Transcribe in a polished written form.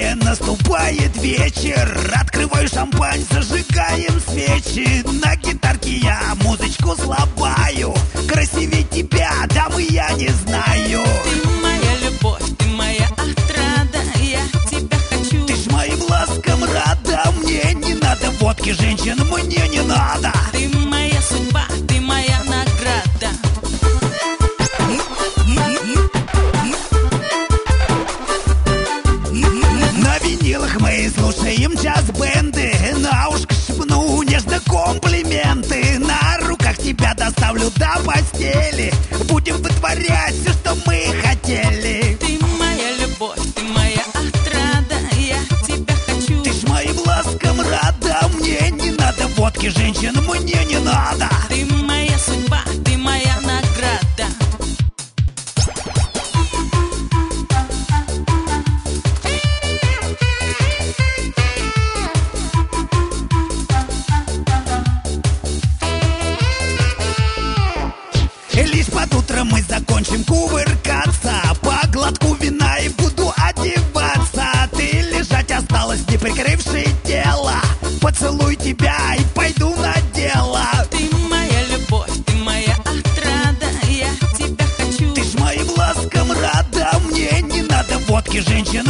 тебе наступает вечер. Открываю шампань, зажигаем свечи. На гитарке я музычку слабаю. Красивее тебя, дамы, я не знаю. Ты моя любовь, ты моя отрада, я тебя хочу. Ты ж моим ласкам рада, мне не надо водки, женщин мне не надо. Ты моя судьба, ты моя награда. На винилах мы слушаем джаз-бенды. На ушко шепну нежно комплименты. На руках тебя доставлю до постели. Будем вытворять все, что мы хотели. Ты моя любовь, ты моя отрада, я тебя хочу. Ты ж моим ласкам рада, мне не надо водки, женщин мне не надо. Ты моя судьба, ты моя награда. Лишь под утро мы закончим кувыркаться. По глотку вина и буду одеваться. Ты лежать осталась, не прикрывши тело. Поцелуй тебя и пойду на дело. Ты моя любовь, ты моя отрада, я тебя хочу. Ты ж моим ласкам рада, мне не надо водки, женщин